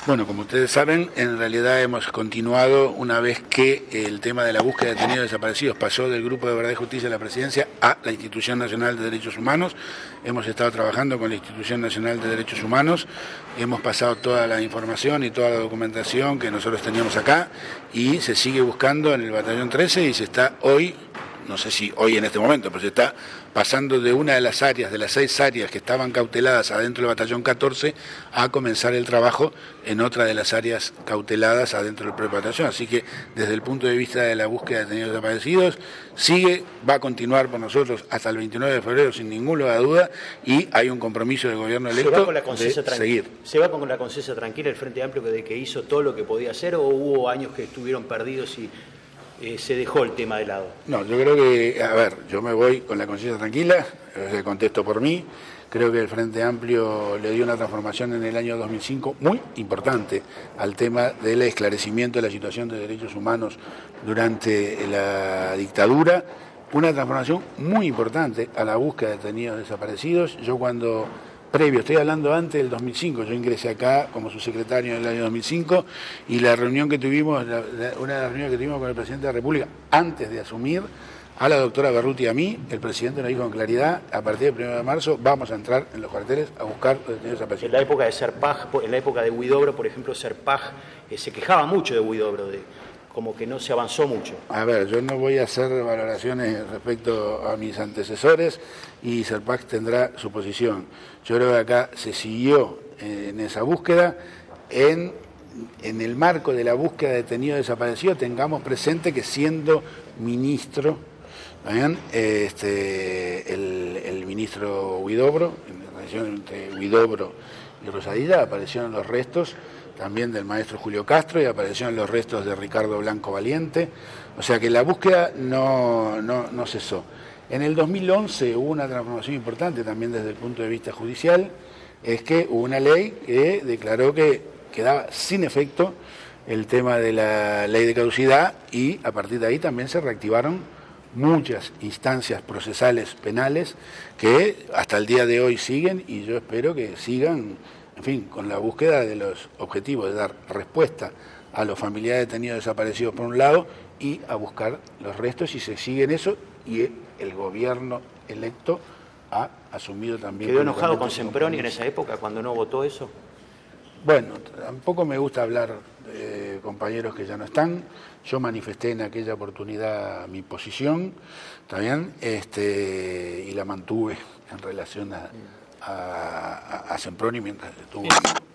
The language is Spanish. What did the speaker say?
Bueno, como ustedes saben, en realidad hemos continuado una vez que el tema de la búsqueda de detenidos desaparecidos pasó del Grupo de Verdad y Justicia de la Presidencia a la Institución Nacional de Derechos Humanos. Hemos estado trabajando con la Institución Nacional de Derechos Humanos, hemos pasado toda la información y toda la documentación que nosotros teníamos acá y se sigue buscando en el Batallón 13 y se está hoy, no sé si hoy en este momento, pero se está pasando de una de las áreas, de las 6 áreas que estaban cauteladas adentro del Batallón 14, a comenzar el trabajo en otra de las áreas cauteladas adentro del propio batallón. Así que desde el punto de vista de la búsqueda de detenidos desaparecidos, va a continuar por nosotros hasta el 29 de febrero sin ningún lugar de duda, y hay un compromiso del gobierno electo de seguir. ¿Se va con la conciencia tranquila el Frente Amplio de que hizo todo lo que podía hacer, o hubo años que estuvieron perdidos y se dejó el tema de lado? No, yo creo que, yo me voy con la conciencia tranquila, contesto por mí. Creo que el Frente Amplio le dio una transformación en el año 2005 muy importante al tema del esclarecimiento de la situación de derechos humanos durante la dictadura, una transformación muy importante a la búsqueda de detenidos desaparecidos. Yo estoy hablando antes del 2005, yo ingresé acá como subsecretario en el año 2005 y la reunión que tuvimos, una de las reuniones que tuvimos con el presidente de la República antes de asumir, a la doctora Berruti y a mí, el presidente nos dijo con claridad: a partir del 1 de marzo vamos a entrar en los cuarteles a buscar detenidos desaparecidos. En la época de Serpaj, en la época de Huidobro, por ejemplo, Serpaj se quejaba mucho de Huidobro, como que no se avanzó mucho. Yo no voy a hacer valoraciones respecto a mis antecesores y Serpaj tendrá su posición. Yo creo que acá se siguió en esa búsqueda. En el marco de la búsqueda de detenidos desaparecidos, tengamos presente que siendo ministro, el ministro Huidobro, en la relación entre Huidobro y Rosadilla, aparecieron los restos también del maestro Julio Castro y aparecieron los restos de Ricardo Blanco Valiente, o sea que la búsqueda no cesó. En el 2011 hubo una transformación importante también desde el punto de vista judicial, es que hubo una ley que declaró que quedaba sin efecto el tema de la ley de caducidad y a partir de ahí también se reactivaron muchas instancias procesales penales que hasta el día de hoy siguen y yo espero que sigan, en fin, con la búsqueda de los objetivos de dar respuesta a los familiares detenidos desaparecidos por un lado y a buscar los restos, y se sigue en eso, y el gobierno electo ha asumido también. ¿Quedó enojado con Semproni en esa época cuando no votó eso? Bueno, tampoco me gusta hablar de compañeros que ya no están. Yo manifesté en aquella oportunidad mi posición, ¿está bien? Y la mantuve en relación a Semproni mientras estuvo